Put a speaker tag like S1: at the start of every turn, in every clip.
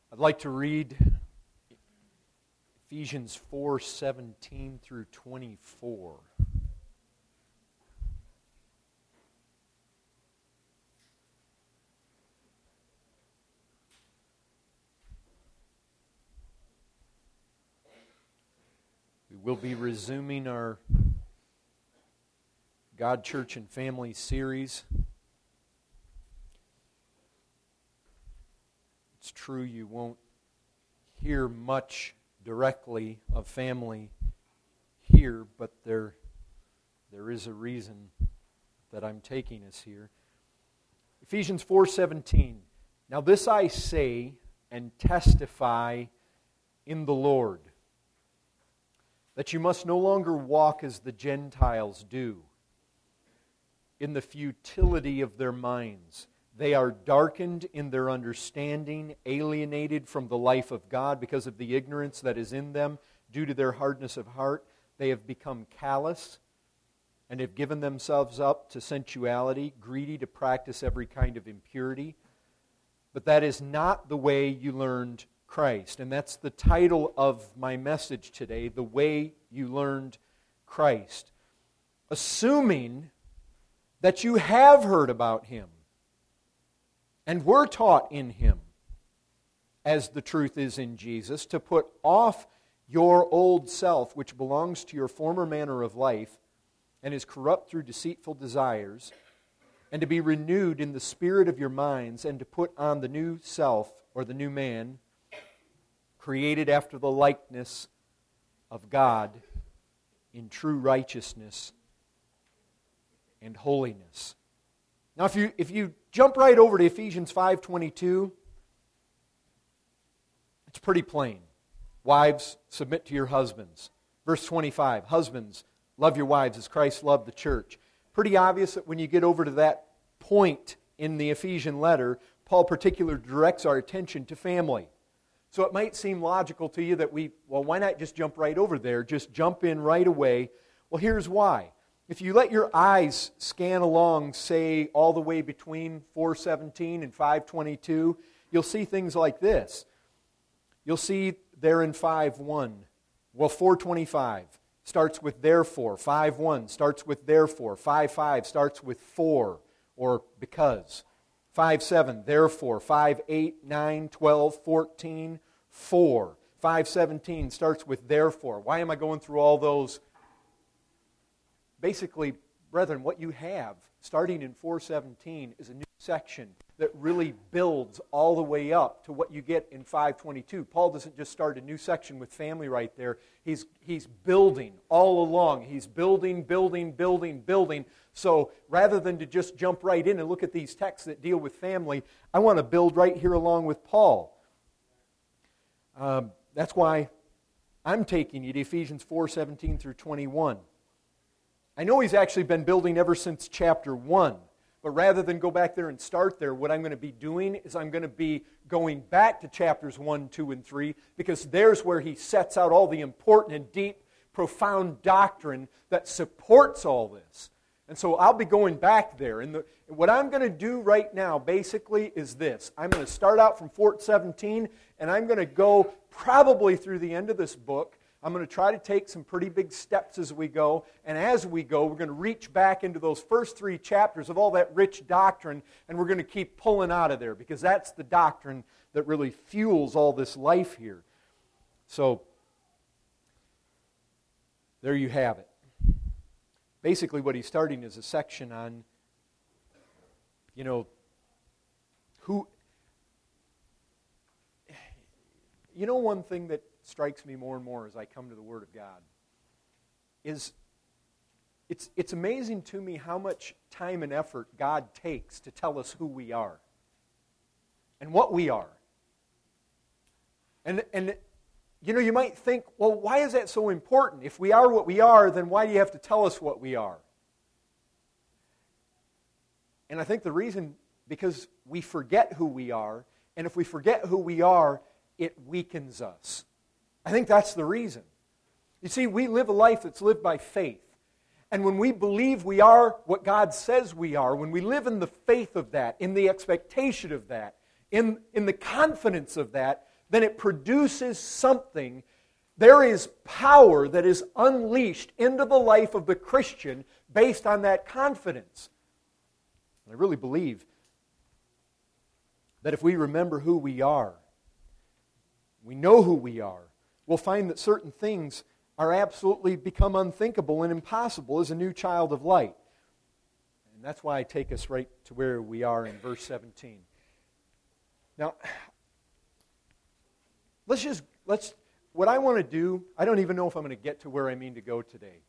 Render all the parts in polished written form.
S1: I'd like to read Ephesians 4:17 through 24. We will be resuming our God, Church, and Family series. It's true you won't hear much directly of family here, but there is a reason that I'm taking us here. Ephesians 4:17. Now this I say and testify in the Lord, that you must no longer walk as the Gentiles do, in the futility of their minds. They are darkened in their understanding, alienated from the life of God because of the ignorance that is in them due to their hardness of heart. They have become callous and have given themselves up to sensuality, greedy to practice every kind of impurity. But that is not the way you learned Christ. And that's the title of my message today, The Way You Learned Christ. Assuming that you have heard about Him and were taught in Him, as the truth is in Jesus, to put off your old self, which belongs to your former manner of life and is corrupt through deceitful desires, and to be renewed in the spirit of your minds, and to put on the new self, or the new man, created after the likeness of God in true righteousness and holiness. Now, if you jump right over to Ephesians 5:22, it's pretty plain. Wives, submit to your husbands. Verse 25, husbands, love your wives as Christ loved the church. Pretty obvious that when you get over to that point in the Ephesian letter, Paul particularly directs our attention to family. So it might seem logical to you that why not just jump right over there? Just jump in right away. Well, here's why. If you let your eyes scan along, say, all the way between 4:17 and 5:22, you'll see things like this. You'll see there in 5:1, 4:25 starts with therefore. 5:1 starts with therefore. 5:5 starts with for, or because. 5:7, therefore. 5:8, 9, 12, 14, for. 5:17 starts with therefore. Why am I going through all those? Basically, brethren, what you have starting in 4:17 is a new section that really builds all the way up to what you get in 5:22. Paul doesn't just start a new section with family right there. He's building all along. He's building. So rather than to just jump right in and look at these texts that deal with family, I want to build right here along with Paul. That's why I'm taking you to Ephesians 4:17 through 21. I know he's actually been building ever since chapter 1, but rather than go back there and start there, what I'm going to be doing is I'm going to be going back to chapters 1, 2, and 3, because there's where he sets out all the important and deep, profound doctrine that supports all this. And so I'll be going back there. And what I'm going to do right now, basically, is this. I'm going to start out from 4:17, and I'm going to go probably through the end of this book. I'm going to try to take some pretty big steps as we go, and as we go, we're going to reach back into those first 3 chapters of all that rich doctrine, and we're going to keep pulling out of there, because that's the doctrine that really fuels all this life here. So, there you have it. Basically, what he's starting is a section on, one thing that strikes me more and more as I come to the Word of God is it's amazing to me how much time and effort God takes to tell us who we are and what we are. And you might think, well, why is that so important? If we are what we are, then why do you have to tell us what we are? And I think the reason, because we forget who we are, and if we forget who we are, it weakens us. I think that's the reason. You see, we live a life that's lived by faith. And when we believe we are what God says we are, when we live in the faith of that, in the expectation of that, in the confidence of that, then it produces something. There is power that is unleashed into the life of the Christian based on that confidence. I really believe that if we remember who we are, we know who we are, we'll find that certain things are absolutely become unthinkable and impossible as a new child of light. And that's why I take us right to where we are in verse 17. Now, what I want to do, I don't even know if I'm going to get to where I mean to go today.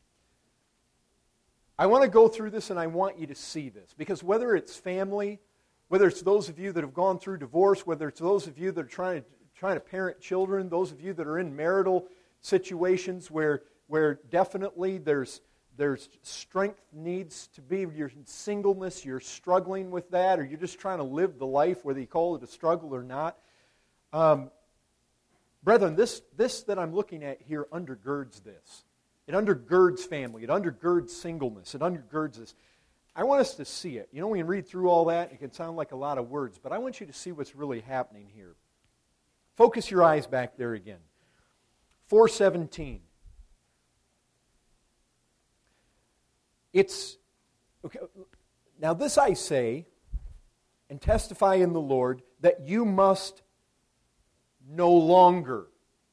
S1: I want to go through this and I want you to see this. Because whether it's family, whether it's those of you that have gone through divorce, whether it's those of you that are trying to parent children, those of you that are in marital situations where definitely there's strength needs to be, your singleness, you're struggling with that, or you're just trying to live the life, whether you call it a struggle or not. Brethren, this that I'm looking at here undergirds this. It undergirds family. It undergirds singleness. It undergirds this. I want us to see it. You know, we can read through all that. It can sound like a lot of words, but I want you to see what's really happening here. Focus your eyes back there again. 4:17. It's, okay, now this I say, and testify in the Lord, that you must no longer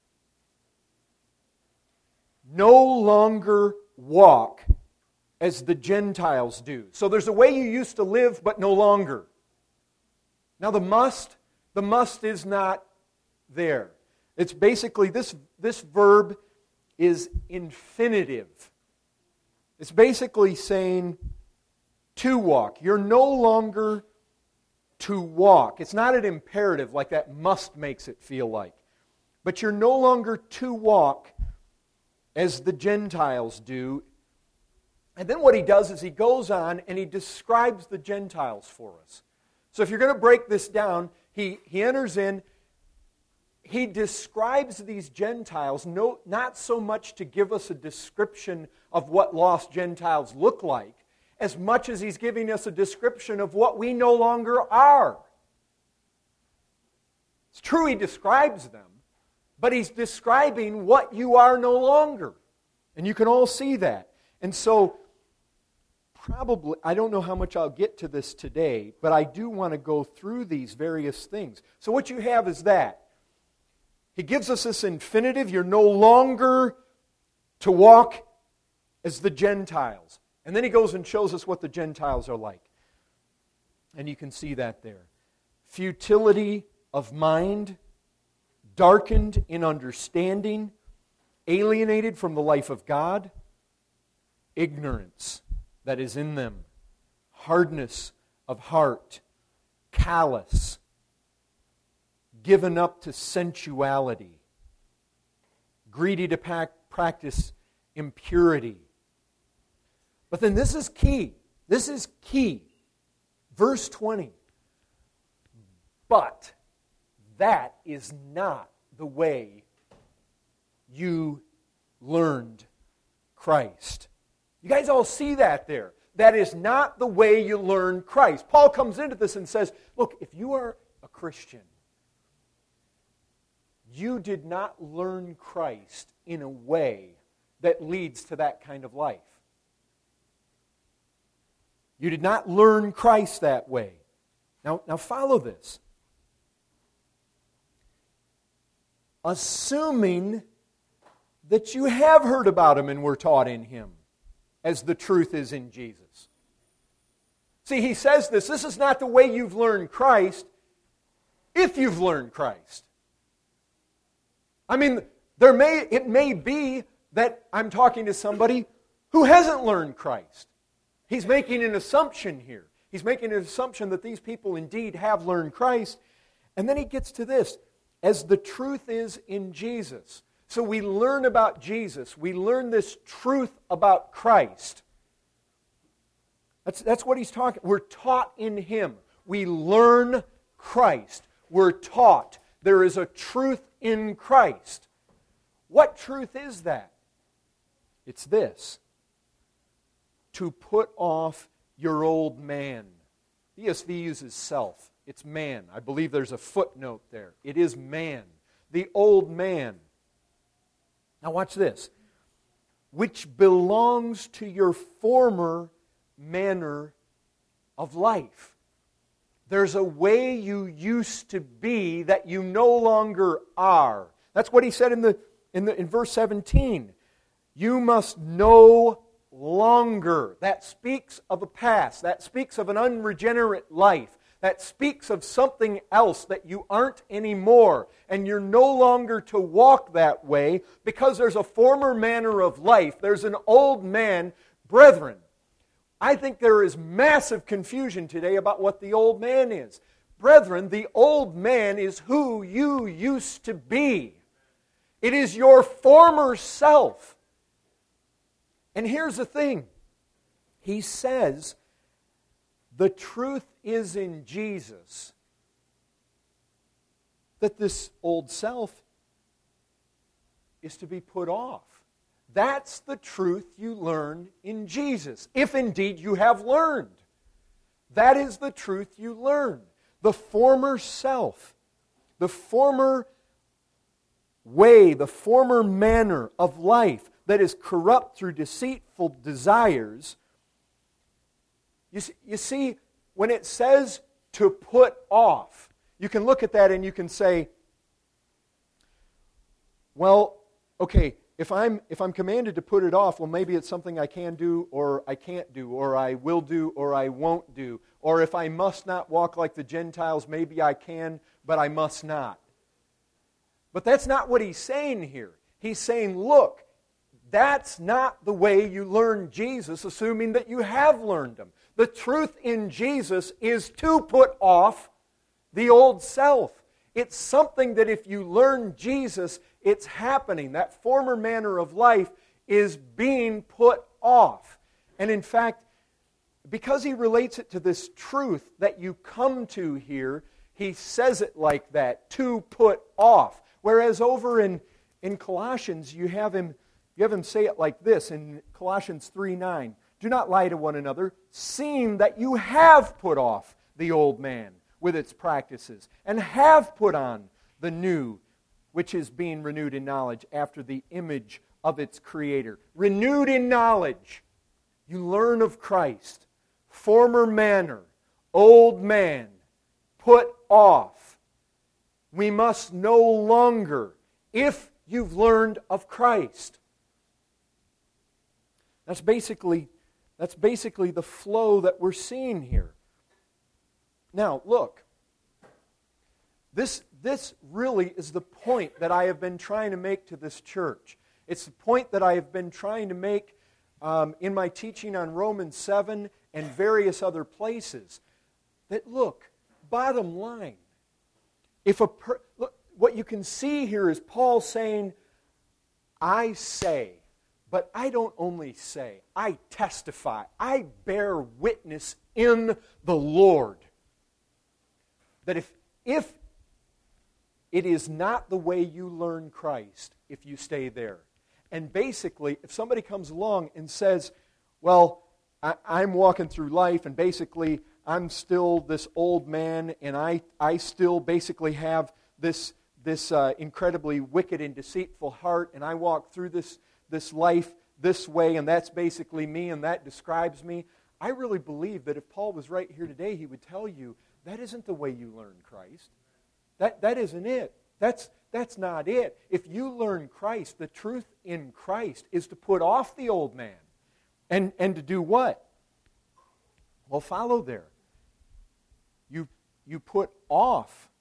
S1: walk as the Gentiles do. So there's a way you used to live, but no longer. Now the must is not there. It's basically, this verb is infinitive. It's basically saying to walk. You're no longer to walk. It's not an imperative like that must makes it feel like. But you're no longer to walk as the Gentiles do. And then what he does is he goes on and he describes the Gentiles for us. So if you're going to break this down, he enters in, he describes these Gentiles not so much to give us a description of what lost Gentiles look like, as much as he's giving us a description of what we no longer are. It's true he describes them, but he's describing what you are no longer. And you can all see that. And so, probably, I don't know how much I'll get to this today, but I do want to go through these various things. So what you have is that. He gives us this infinitive, you're no longer to walk as the Gentiles. And then he goes and shows us what the Gentiles are like. And you can see that there. Futility of mind, darkened in understanding, alienated from the life of God, ignorance that is in them, hardness of heart, callous, given up to sensuality, greedy to practice impurity. But then this is key. This is key. Verse 20. But that is not the way you learned Christ. You guys all see that there. That is not the way you learn Christ. Paul comes into this and says, look, if you are a Christian, you did not learn Christ in a way that leads to that kind of life. You did not learn Christ that way. Now follow this. Assuming that you have heard about Him and were taught in Him, as the truth is in Jesus. See, he says this is not the way you've learned Christ, if you've learned Christ. I mean, it may be that I'm talking to somebody who hasn't learned Christ. He's making an assumption here. He's making an assumption that these people indeed have learned Christ. And then he gets to this, as the truth is in Jesus. So we learn about Jesus. We learn this truth about Christ. That's what he's talking. We're taught in Him. We learn Christ. We're taught. There is a truth in Christ. What truth is that? It's this. To put off your old man. ESV uses self. It's man. I believe there's a footnote there. It is man. The old man. Now watch this. Which belongs to your former manner of life. There's a way you used to be that you no longer are. That's what he said in verse 17. You must no longer. That speaks of a past. That speaks of an unregenerate life. That speaks of something else that you aren't anymore. And you're no longer to walk that way because there's a former manner of life. There's an old man. Brethren, I think there is massive confusion today about what the old man is. Brethren, the old man is who you used to be. It is your former self. And here's the thing. He says, the truth is in Jesus that this old self is to be put off. That's the truth you learn in Jesus, if indeed you have learned. That is the truth you learn. The former self, the former way, the former manner of life that is corrupt through deceitful desires. You see, when it says to put off, you can look at that and you can say, well, okay, if I'm commanded to put it off, well, maybe it's something I can do or I can't do, or I will do or I won't do. Or if I must not walk like the Gentiles, maybe I can, but I must not. But that's not what he's saying here. He's saying, look, that's not the way you learn Jesus, assuming that you have learned Him. The truth in Jesus is to put off the old self. It's something that if you learn Jesus, it's happening. That former manner of life is being put off. And in fact, because he relates it to this truth that you come to here, he says it like that, to put off. Whereas over in Colossians, you have him say it like this in Colossians 3:9. Do not lie to one another, seeing that you have put off the old man with its practices, and have put on the new, which is being renewed in knowledge after the image of its Creator. Renewed in knowledge. You learn of Christ. Former manner, old man, put off. We must no longer, if you've learned of Christ. That's basically the flow that we're seeing here. Now, look. This really is the point that I have been trying to make to this church. It's the point that I have been trying to make in my teaching on Romans 7 and various other places. That, look, bottom line, look, what you can see here is Paul saying, I say, but I don't only say, I testify, I bear witness in the Lord. That if it is not the way you learn Christ, if you stay there. And basically, if somebody comes along and says, well, I'm walking through life and basically I'm still this old man and I still basically have this incredibly wicked and deceitful heart, and I walk through this life this way, and that's basically me and that describes me. I really believe that if Paul was right here today, he would tell you, that isn't the way you learn Christ. That isn't it. That's not it. If you learn Christ, the truth in Christ is to put off the old man. And to do what? Well, follow there. You put off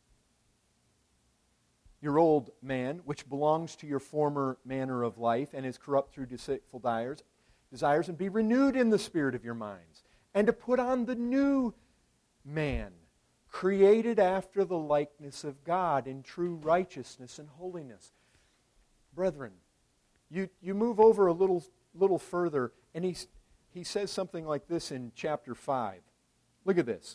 S1: your old man, which belongs to your former manner of life and is corrupt through deceitful desires, and be renewed in the spirit of your minds. And to put on the new man, created after the likeness of God in true righteousness and holiness. Brethren, you move over a little further, and he says something like this in chapter 5. Look at this.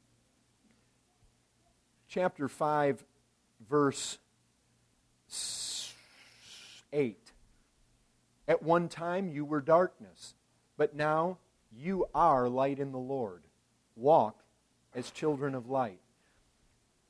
S1: Chapter 5, verse 8. At one time you were darkness, but now you are light in the Lord. Walk as children of light.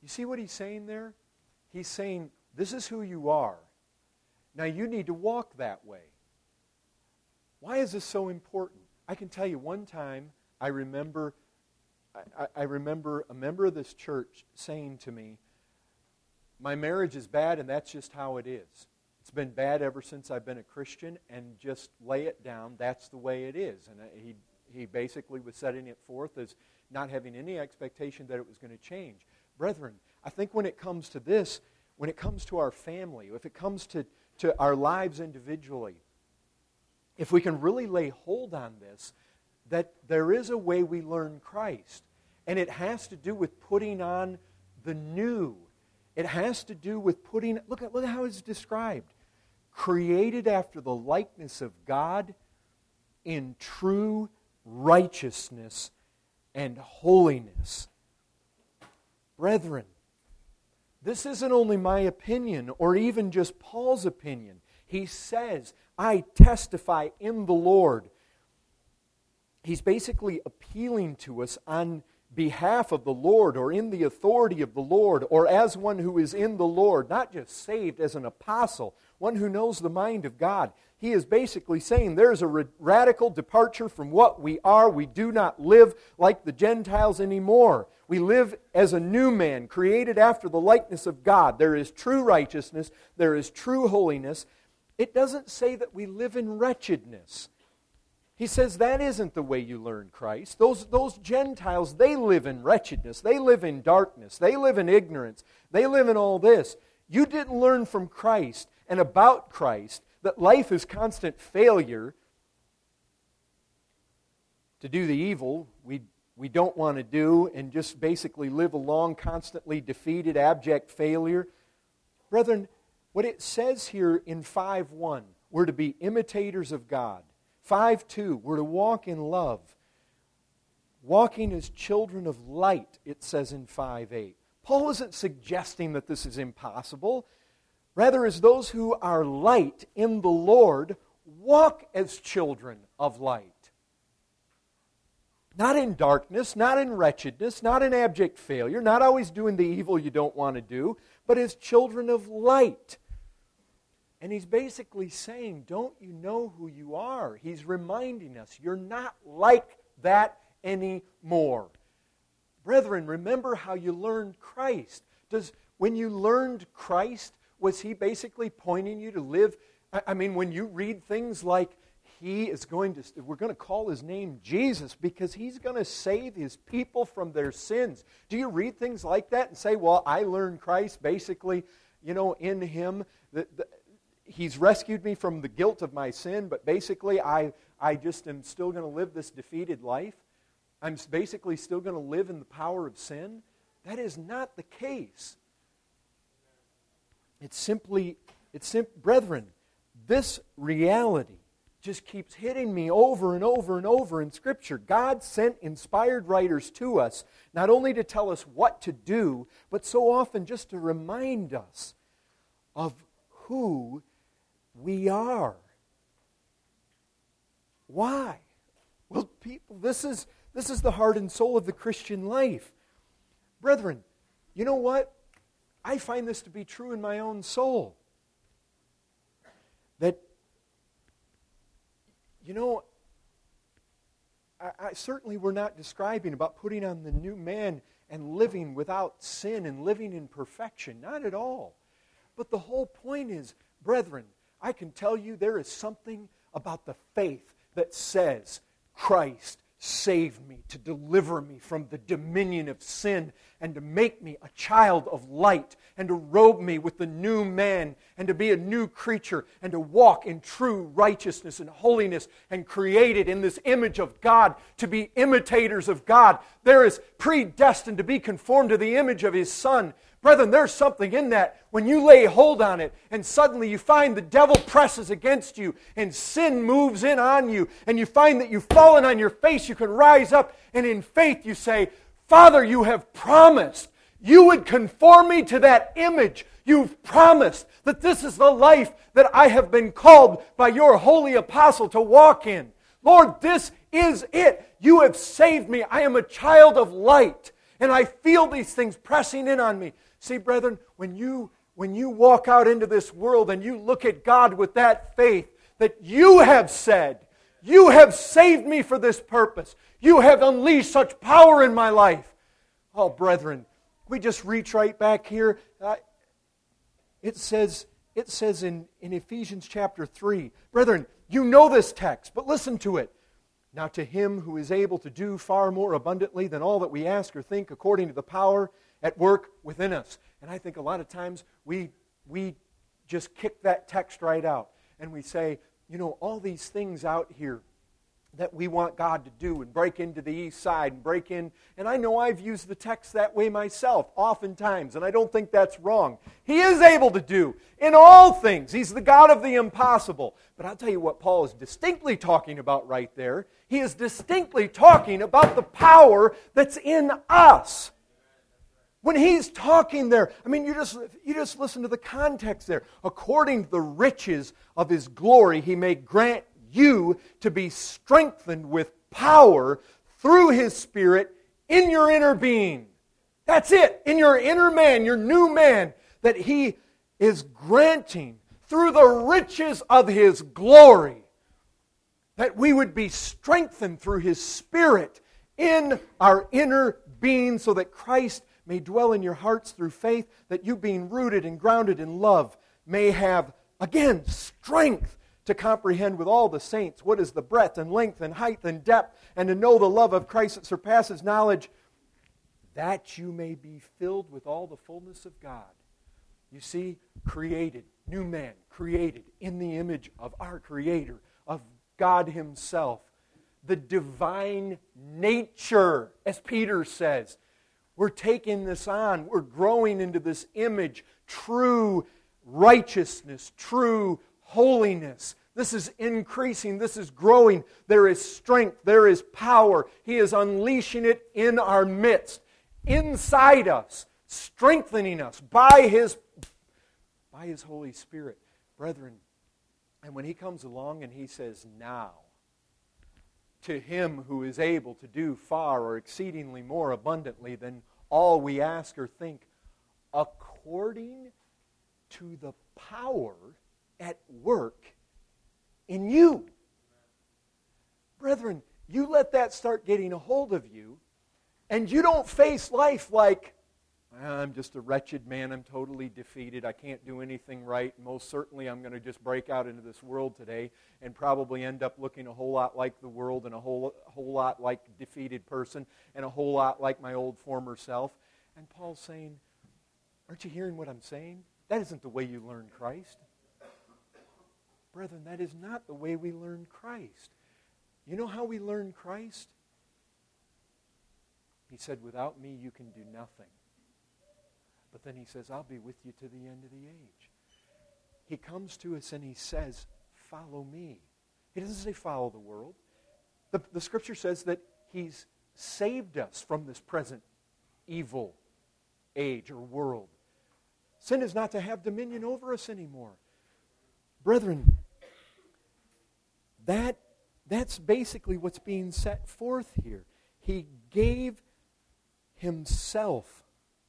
S1: You see what he's saying there? He's saying, this is who you are. Now you need to walk that way. Why is this so important? I can tell you one time, I remember a member of this church saying to me, my marriage is bad and that's just how it is. It's been bad ever since I've been a Christian, and just lay it down, that's the way it is. And he basically was setting it forth as not having any expectation that it was going to change. Brethren, I think when it comes to this, when it comes to our family, if it comes to our lives individually, if we can really lay hold on this, that there is a way we learn Christ. And it has to do with putting on the new. It has to do with putting, look at how it's described. Created after the likeness of God in true righteousness and holiness. Brethren, this isn't only my opinion or even just Paul's opinion. He says, I testify in the Lord. He's basically appealing to us on behalf of the Lord, or in the authority of the Lord, or as one who is in the Lord, not just saved as an apostle, one who knows the mind of God. He is basically saying there's a radical departure from what we are. We do not live like the Gentiles anymore. We live as a new man, created after the likeness of God. There is true righteousness. There is true holiness. It doesn't say that we live in wretchedness. He says that isn't the way you learn Christ. Those Gentiles, they live in wretchedness. They live in darkness. They live in ignorance. They live in all this. You didn't learn from Christ and about Christ that life is constant failure. To do the evil we don't want to do, and just basically live along constantly defeated, abject failure. Brethren, what it says here in 5:1, we're to be imitators of God. 5:2, we're to walk in love. Walking as children of light, it says in 5:8. Paul isn't suggesting that this is impossible. Rather, as those who are light in the Lord, walk as children of light. Not in darkness, not in wretchedness, not in abject failure, not always doing the evil you don't want to do, but as children of light. And he's basically saying, don't you know who you are? He's reminding us, you're not like that anymore. Brethren, remember how you learned Christ. When you learned Christ, was he basically pointing you to live? I mean, when you read things like, we're going to call his name Jesus because he's going to save his people from their sins. Do you read things like that and say, well, I learned Christ basically, in him. He's rescued me from the guilt of my sin, but basically I just am still going to live this defeated life. I'm basically still going to live in the power of sin. That is not the case. Brethren, this reality just keeps hitting me over and over and over in Scripture. God sent inspired writers to us, not only to tell us what to do, but so often just to remind us of who we are. Why? Well, people, this is the heart and soul of the Christian life. Brethren, you know what? I find this to be true in my own soul. That, I certainly we're not describing about putting on the new man and living without sin and living in perfection. Not at all. But the whole point is, brethren, I can tell you there is something about the faith that says, Christ saved me to deliver me from the dominion of sin and to make me a child of light and to robe me with the new man and to be a new creature and to walk in true righteousness and holiness and created in this image of God to be imitators of God. There is predestined to be conformed to the image of His Son. Brethren, there's something in that when you lay hold on it and suddenly you find the devil presses against you and sin moves in on you and you find that you've fallen on your face, you can rise up and in faith you say, Father, you have promised you would conform me to that image. You've promised that this is the life that I have been called by your holy apostle to walk in. Lord, this is it. You have saved me. I am a child of light. And I feel these things pressing in on me. See, brethren, when you walk out into this world and you look at God with that faith that you have said, you have saved me for this purpose. You have unleashed such power in my life. Oh, brethren, we just reach right back here. It says in Ephesians chapter 3, brethren, you know this text, but listen to it. Now to Him who is able to do far more abundantly than all that we ask or think according to the power at work within us. And I think a lot of times we just kick that text right out. And we say, all these things out here that we want God to do and break into the east side and break in. And I know I've used the text that way myself oftentimes, and I don't think that's wrong. He is able to do in all things. He's the God of the impossible. But I'll tell you what Paul is distinctly talking about right there. He is distinctly talking about the power that's in us. When he's talking there, you just listen to the context there. According to the riches of His glory, He may grant you to be strengthened with power through His Spirit in your inner being. That's it. In your inner man, your new man, that He is granting through the riches of His glory, that we would be strengthened through His Spirit in our inner being, so that Christ may dwell in your hearts through faith, that you, being rooted and grounded in love, may have, again, strength to comprehend with all the saints what is the breadth and length and height and depth, and to know the love of Christ that surpasses knowledge, that you may be filled with all the fullness of God. You see, created, new man, created in the image of our Creator, of God Himself. The divine nature, as Peter says. We're taking this on. We're growing into this image, true righteousness, true holiness. This is increasing. This is growing. There is strength. There is power. He is unleashing it in our midst, inside us, strengthening us by His Holy Spirit. Brethren, and when He comes along and He says, now, to Him who is able to do far or exceedingly more abundantly than all we ask or think, according to the power at work in you. Brethren, you let that start getting a hold of you, and you don't face life like, I'm just a wretched man, I'm totally defeated, I can't do anything right, most certainly I'm going to just break out into this world today and probably end up looking a whole lot like the world and a whole lot like a defeated person and a whole lot like my old former self. And Paul's saying, aren't you hearing what I'm saying? That isn't the way you learn Christ. Brethren, that is not the way we learn Christ. You know how we learn Christ? He said, without me you can do nothing. But then He says, I'll be with you to the end of the age. He comes to us and He says, follow me. He doesn't say follow the world. The Scripture says that He's saved us from this present evil age or world. Sin is not to have dominion over us anymore. Brethren, that's basically what's being set forth here. He gave Himself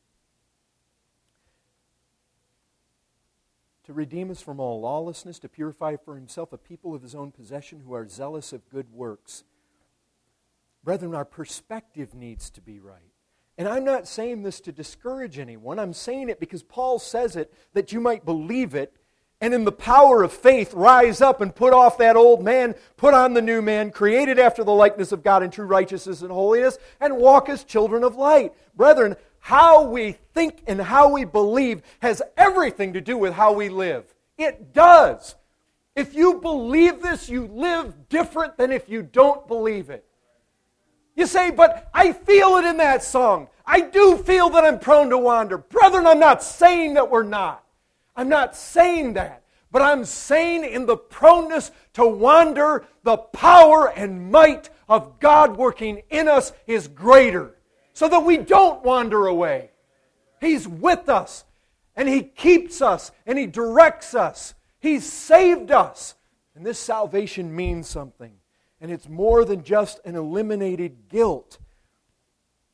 S1: to redeem us from all lawlessness, to purify for Himself a people of His own possession who are zealous of good works. Brethren, our perspective needs to be right. And I'm not saying this to discourage anyone. I'm saying it because Paul says it that you might believe it, and in the power of faith rise up and put off that old man, put on the new man, created after the likeness of God in true righteousness and holiness, and walk as children of light. Brethren, how we think and how we believe has everything to do with how we live. It does. If you believe this, you live different than if you don't believe it. You say, but I feel it in that song. I do feel that I'm prone to wander. Brethren, I'm not saying that we're not. I'm not saying that. But I'm saying in the proneness to wander, the power and might of God working in us is greater. So that we don't wander away. He's with us. And He keeps us. And He directs us. He's saved us. And this salvation means something. And it's more than just an eliminated guilt.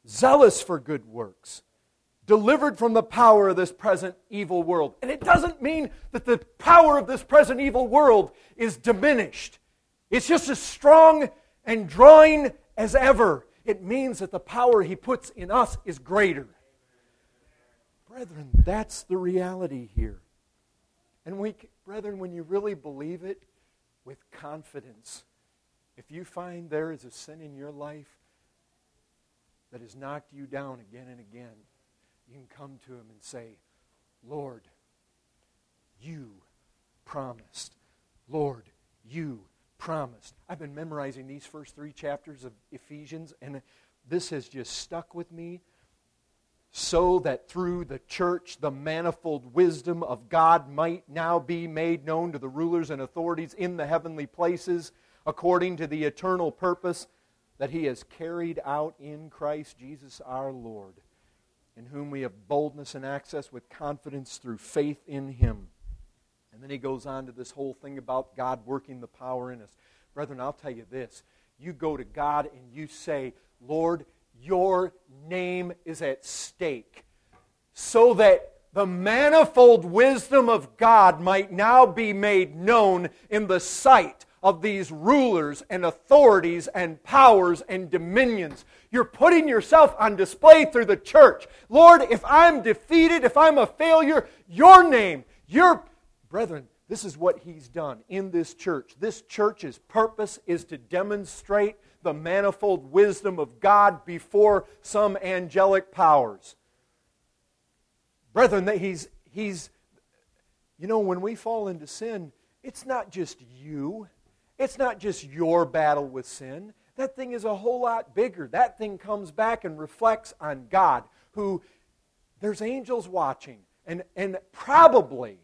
S1: zealous for good works, delivered from the power of this present evil world. And it doesn't mean that the power of this present evil world is diminished. It's just as strong and drawing as ever. It means that the power He puts in us is greater. Brethren, that's the reality here. And brethren, when you really believe it with confidence, if you find there is a sin in your life that has knocked you down again and again, you can come to Him and say, Lord, You promised. Lord, You promised. I've been memorizing these first 3 chapters of Ephesians, and this has just stuck with me, so that through the church the manifold wisdom of God might now be made known to the rulers and authorities in the heavenly places, according to the eternal purpose that He has carried out in Christ Jesus our Lord, in whom we have boldness and access with confidence through faith in Him. And then he goes on to this whole thing about God working the power in us. Brethren, I'll tell you this. You go to God and you say, Lord, Your name is at stake, so that the manifold wisdom of God might now be made known in the sight of these rulers and authorities and powers and dominions. You're putting yourself on display through the church. Lord, if I'm defeated, if I'm a failure, Your name, Brethren, this is what He's done in this church. This church's purpose is to demonstrate the manifold wisdom of God before some angelic powers. Brethren, when we fall into sin, it's not just you. It's not just your battle with sin. That thing is a whole lot bigger. That thing comes back and reflects on God, who there's angels watching. And probably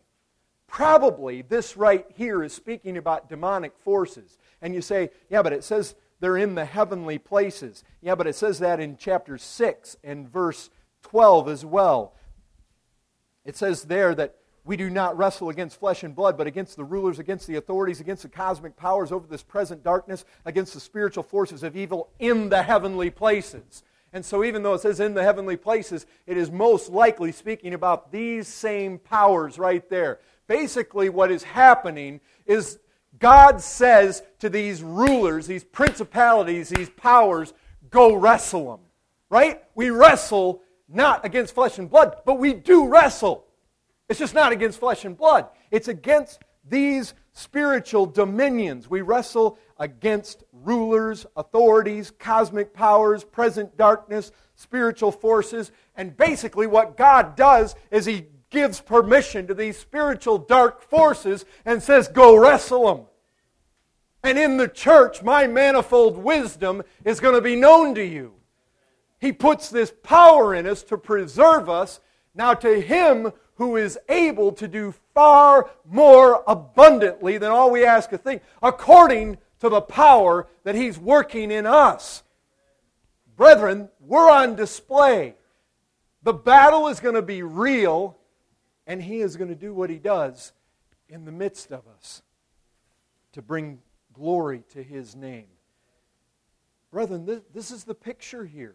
S1: this right here is speaking about demonic forces. And you say, yeah, but it says they're in the heavenly places. Yeah, but it says that in chapter 6 and verse 12 as well. It says there that we do not wrestle against flesh and blood, but against the rulers, against the authorities, against the cosmic powers over this present darkness, against the spiritual forces of evil in the heavenly places. And so even though it says in the heavenly places, it is most likely speaking about these same powers right there. Basically what is happening is God says to these rulers, these principalities, these powers, go wrestle them. Right? We wrestle not against flesh and blood, but we do wrestle. It's just not against flesh and blood. It's against these spiritual dominions. We wrestle against rulers, authorities, cosmic powers, present darkness, spiritual forces. And basically what God does is He gives permission to these spiritual dark forces and says, go wrestle them. And in the church, my manifold wisdom is going to be known to you. He puts this power in us to preserve us. Now to Him who is able to do far more abundantly than all we ask or think, according to the power that He's working in us. Brethren, we're on display. The battle is going to be real, and He is going to do what He does in the midst of us to bring glory to His name. Brethren, this is the picture here.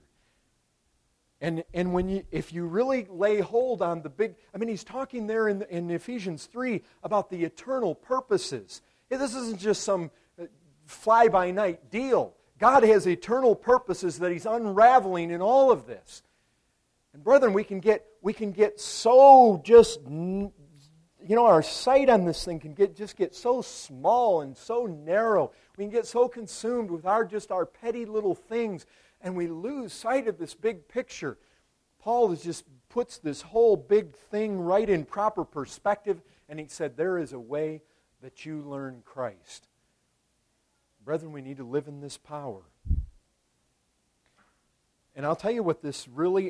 S1: And if you really lay hold on the big... He's talking there in Ephesians 3 about the eternal purposes. This isn't just some fly-by-night deal. God has eternal purposes that He's unraveling in all of this. And brethren, we can get so just... our sight on this thing can get so small and so narrow. We can get so consumed with our petty little things, and we lose sight of this big picture. Paul just puts this whole big thing right in proper perspective, and he said, there is a way that you learn Christ. Brethren, we need to live in this power. And I'll tell you what this really,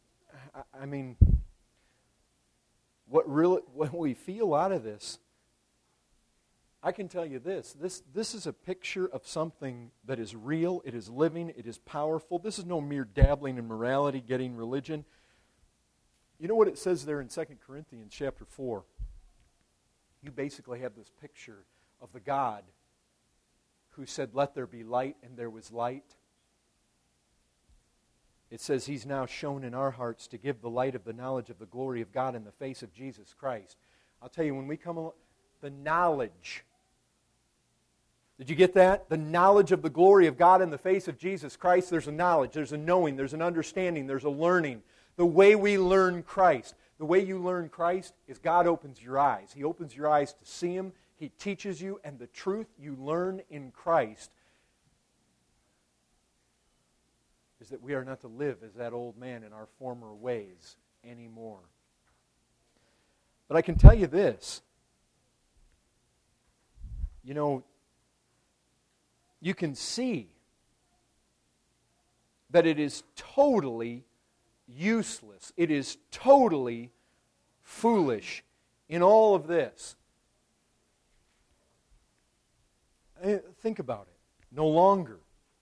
S1: what we feel out of this, I can tell you this is a picture of something that is real, it is living, it is powerful. This is no mere dabbling in morality, getting religion. You know what it says there in 2 Corinthians chapter 4? You basically have this picture of the God who said, let there be light, and there was light. It says He's now shown in our hearts to give the light of the knowledge of the glory of God in the face of Jesus Christ. I'll tell you, when we come along, the knowledge. Did you get that? The knowledge of the glory of God in the face of Jesus Christ. There's a knowledge, there's a knowing, there's an understanding, there's a learning. The way we learn Christ. The way you learn Christ is God opens your eyes. He opens your eyes to see Him. He teaches you, and the truth you learn in Christ is that we are not to live as that old man in our former ways anymore. But I can tell you this. You know, you can see that it is totally useless. It is totally foolish in all of this. Think about it. No longer.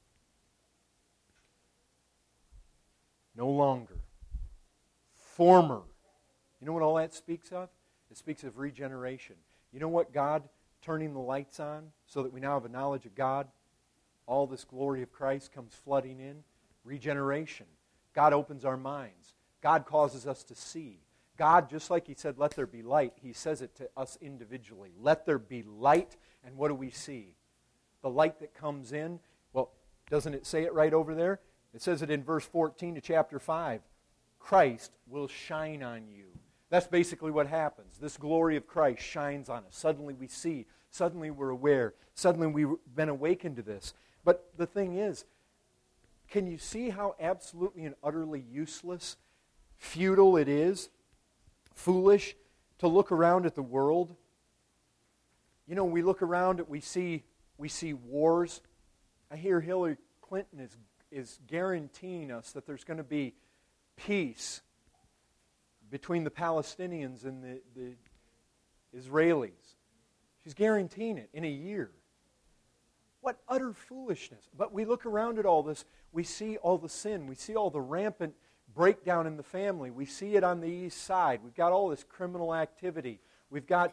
S1: No longer. Former. You know what all that speaks of? It speaks of regeneration. You know what God turning the lights on so that we now have a knowledge of God? All this glory of Christ comes flooding in. Regeneration. God opens our minds. God causes us to see. God, just like He said, let there be light, He says it to us individually. Let there be light, and what do we see? The light that comes in, well, doesn't it say it right over there? It says it in verse 14 to chapter 5. Christ will shine on you. That's basically what happens. This glory of Christ shines on us. Suddenly we see. Suddenly we're aware. Suddenly we've been awakened to this. But the thing is, can you see how absolutely and utterly useless, futile it is, foolish, to look around at the world? You know, we look around, we see wars. I hear Hillary Clinton is guaranteeing us that there's going to be peace between the Palestinians and the Israelis. She's guaranteeing it in a year. What utter foolishness. But we look around at all this, we see all the sin, we see all the rampant breakdown in the family, we see it on the east side, we've got all this criminal activity, we've got,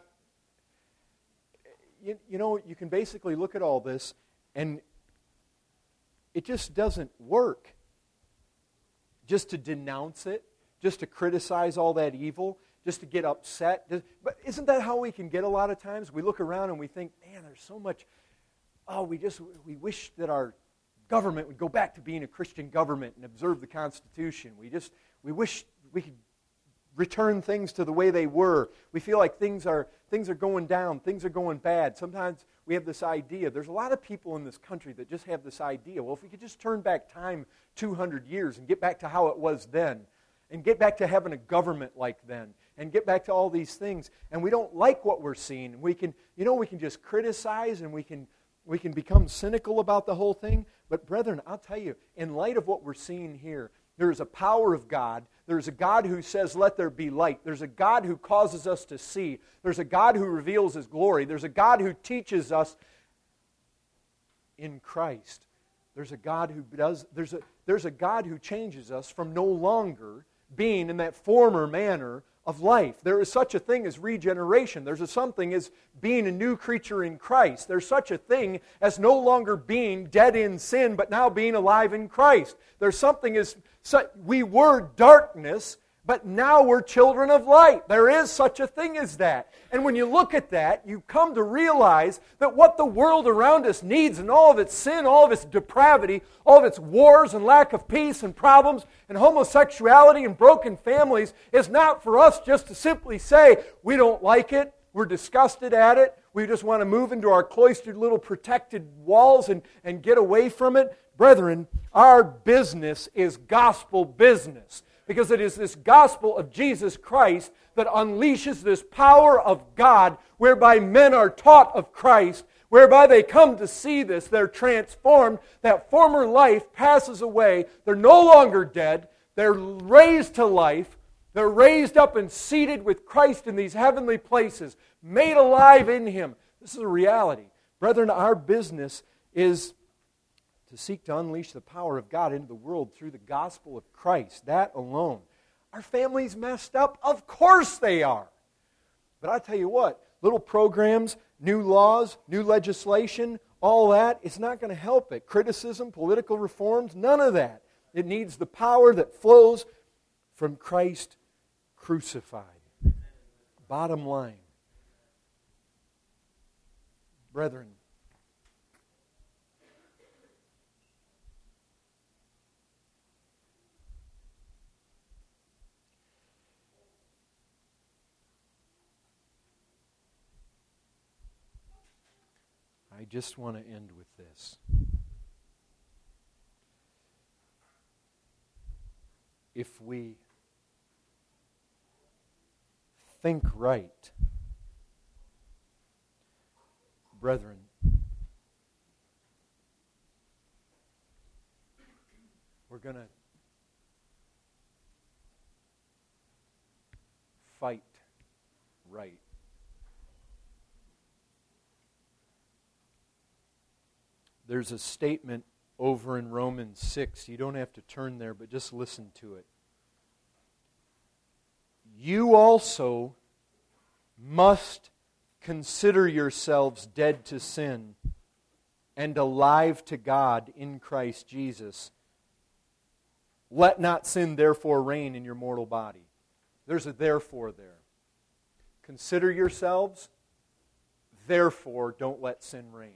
S1: you know, you can basically look at all this and it just doesn't work. Just to denounce it, just to criticize all that evil, just to get upset. But isn't that how we can get a lot of times? We look around and we think, man, there's so much, we wish that our government would go back to being a Christian government and observe the Constitution. We wish we could return things to the way they were. We feel like things are going down, things are going bad. Sometimes we have this idea. There's a lot of people in this country that just have this idea. Well, if we could just turn back time 200 years and get back to how it was then, and get back to having a government like then, and get back to all these things, and we don't like what we're seeing, we can just criticize and we can become cynical about the whole thing. But brethren, I'll tell you, in light of what we're seeing here, there is a power of God. There's a God who says, let there be light. There's a God who causes us to see. There's a God who reveals His glory. There's a God who teaches us in Christ. There's a God who changes us from no longer being in that former manner of life. There is such a thing as regeneration. There's something as being a new creature in Christ. There's such a thing as no longer being dead in sin, but now being alive in Christ. There's something as we were darkness, but now we're children of light. There is such a thing as that. And when you look at that, you come to realize that what the world around us needs, and all of its sin, all of its depravity, all of its wars and lack of peace and problems and homosexuality and broken families, is not for us just to simply say, we don't like it, we're disgusted at it, we just want to move into our cloistered little protected walls and get away from it. Brethren, our business is gospel business. Because it is this gospel of Jesus Christ that unleashes this power of God, whereby men are taught of Christ, whereby they come to see this, they're transformed, that former life passes away, they're no longer dead, they're raised to life, they're raised up and seated with Christ in these heavenly places, made alive in Him. This is a reality. Brethren, our business is to seek to unleash the power of God into the world through the gospel of Christ. That alone. Are families messed up? Of course they are. But I tell you what, little programs, new laws, new legislation, all that, it's not going to help it. Criticism, political reforms, none of that. It needs the power that flows from Christ crucified. Bottom line. Brethren, I just want to end with this. If we think right, brethren, we're going to fight right. There's a statement over in Romans 6. You don't have to turn there, but just listen to it. You also must consider yourselves dead to sin and alive to God in Christ Jesus. Let not sin therefore reign in your mortal body. There's a therefore there. Consider yourselves, therefore don't let sin reign.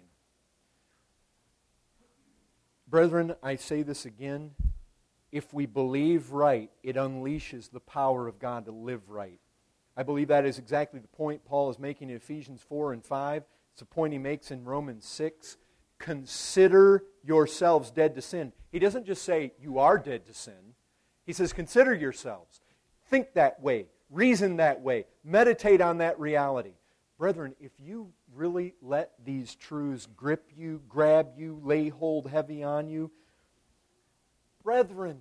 S1: Brethren, I say this again. If we believe right, it unleashes the power of God to live right. I believe that is exactly the point Paul is making in Ephesians 4 and 5. It's a point he makes in Romans 6. Consider yourselves dead to sin. He doesn't just say you are dead to sin. He says consider yourselves. Think that way. Reason that way. Meditate on that reality. Brethren, if you really let these truths grip you, grab you, lay hold heavy on you, brethren,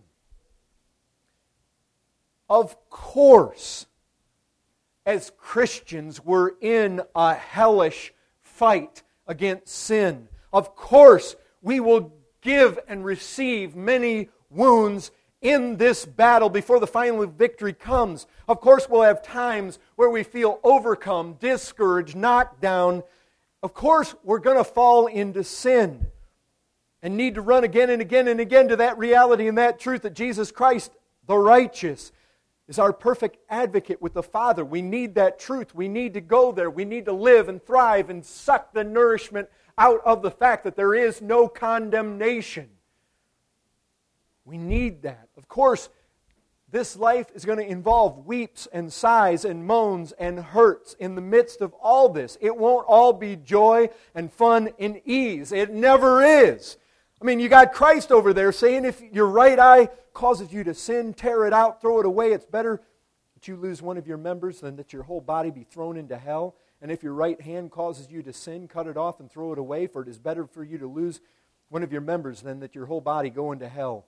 S1: of course, as Christians, we're in a hellish fight against sin. Of course, we will give and receive many wounds in this battle before the final victory comes. Of course, we'll have times where we feel overcome, discouraged, knocked down. Of course, we're going to fall into sin and need to run again and again and again to that reality and that truth that Jesus Christ, the righteous, is our perfect advocate with the Father. We need that truth. We need to go there. We need to live and thrive and suck the nourishment out of the fact that there is no condemnation. We need that. Of course, this life is going to involve weeps and sighs and moans and hurts in the midst of all this. It won't all be joy and fun and ease. It never is. I mean, you got Christ over there saying if your right eye causes you to sin, tear it out, throw it away. It's better that you lose one of your members than that your whole body be thrown into hell. And if your right hand causes you to sin, cut it off and throw it away, for it is better for you to lose one of your members than that your whole body go into hell.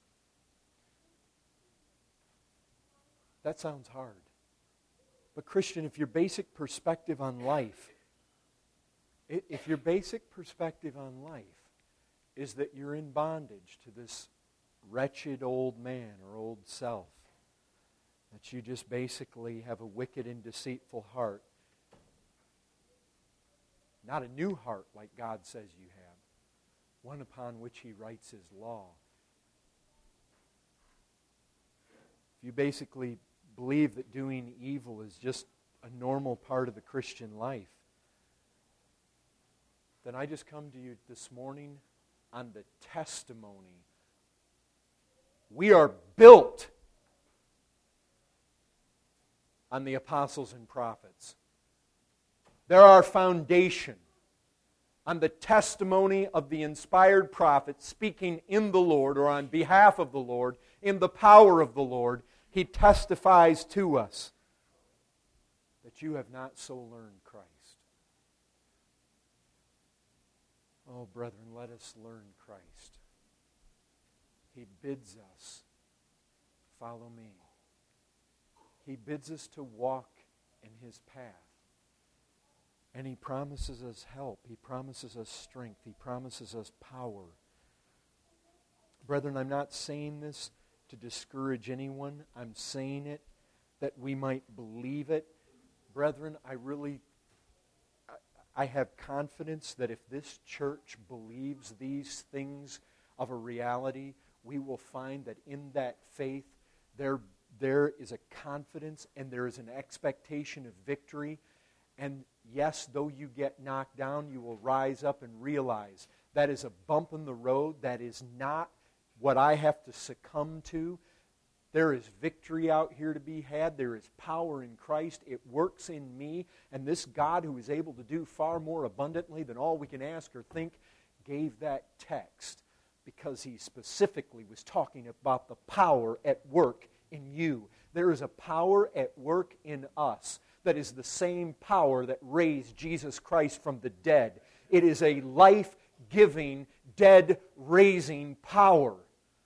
S1: That sounds hard. But Christian, if your basic perspective on life, is that you're in bondage to this wretched old man or old self, that you just basically have a wicked and deceitful heart, not a new heart like God says you have, one upon which He writes His law. If you basically believe that doing evil is just a normal part of the Christian life, then I just come to you this morning on the testimony. We are built on the apostles and prophets. They're our foundation on the testimony of the inspired prophets speaking in the Lord or on behalf of the Lord, in the power of the Lord. He testifies to us that you have not so learned Christ. Oh, brethren, let us learn Christ. He bids us, follow me. He bids us to walk in His path. And He promises us help. He promises us strength. He promises us power. Brethren, I'm not saying this to discourage anyone. I'm saying it that we might believe it. Brethren, I have confidence that if this church believes these things of a reality, we will find that in that faith there is a confidence and there is an expectation of victory. And yes, though you get knocked down, you will rise up and realize that is a bump in the road. That is not what I have to succumb to. There is victory out here to be had. There is power in Christ. It works in me. And this God who is able to do far more abundantly than all we can ask or think gave that text because he specifically was talking about the power at work in you. There is a power at work in us that is the same power that raised Jesus Christ from the dead. It is a life-giving, dead-raising power.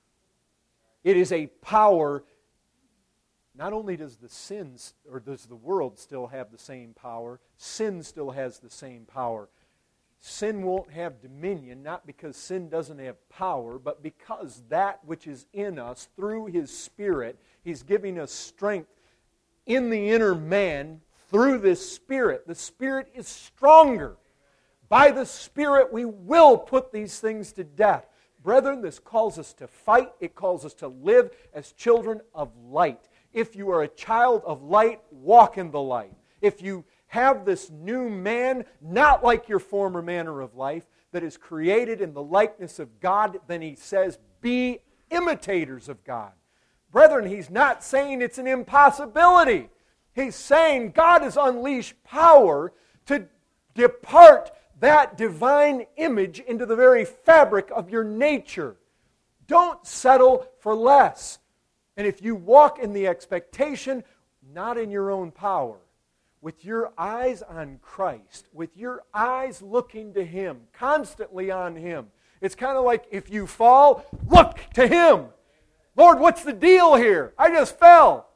S1: It is a power, not only does the world still have the same power, sin still has the same power. Sin won't have dominion, not because sin doesn't have power, but because that which is in us through His Spirit, He's giving us strength in the inner man through this Spirit. The Spirit is stronger. By the Spirit we will put these things to death. Brethren, this calls us to fight. It calls us to live as children of light. If you are a child of light, walk in the light. If you have this new man, not like your former manner of life, that is created in the likeness of God, then he says, be imitators of God. Brethren, he's not saying it's an impossibility. He's saying God has unleashed power to depart that divine image into the very fabric of your nature. Don't settle for less. And if you walk in the expectation, not in your own power, with your eyes on Christ, with your eyes looking to Him, constantly on Him. It's kind of like if you fall, look to Him. Lord, what's the deal here? I just fell.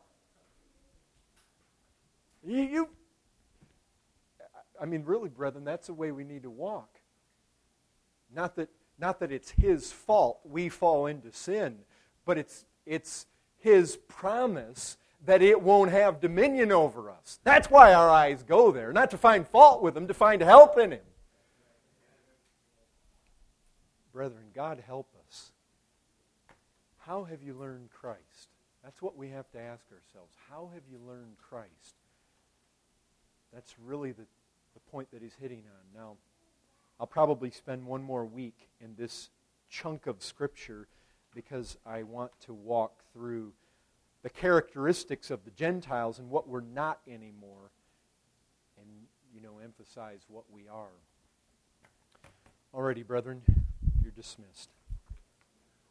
S1: Really, brethren, that's the way we need to walk. Not that it's His fault we fall into sin, but it's His promise that it won't have dominion over us. That's why our eyes go there, not to find fault with Him, to find help in Him. Brethren, God help us. How have you learned Christ? That's what we have to ask ourselves. How have you learned Christ? That's really the point that he's hitting on. Now, I'll probably spend one more week in this chunk of Scripture because I want to walk through the characteristics of the Gentiles and what we're not anymore, and, emphasize what we are. Alrighty, brethren, you're dismissed.